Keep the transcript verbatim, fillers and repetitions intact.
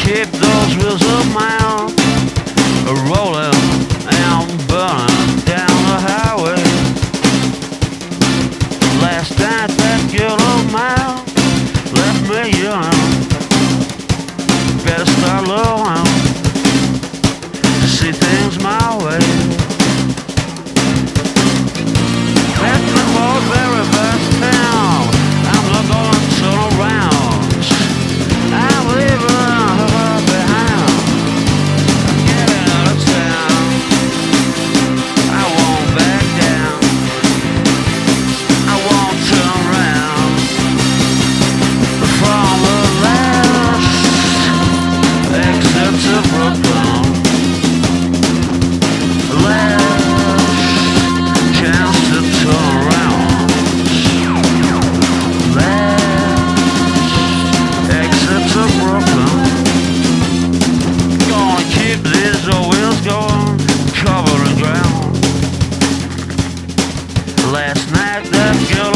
keep those wheels of mine rolling and burning down the highway. Last night that girl of mine left me young. Better start looking to see things my way. That's the most very best town. I'm not gonna turn around. I'm leaving her behind. I'm getting out of town. I won't back down. I won't turn around. From the last exit to Brooklyn, last chance to turn around. Last exit to Brooklyn. Gonna keep these wheels going, covering ground. Last night that girl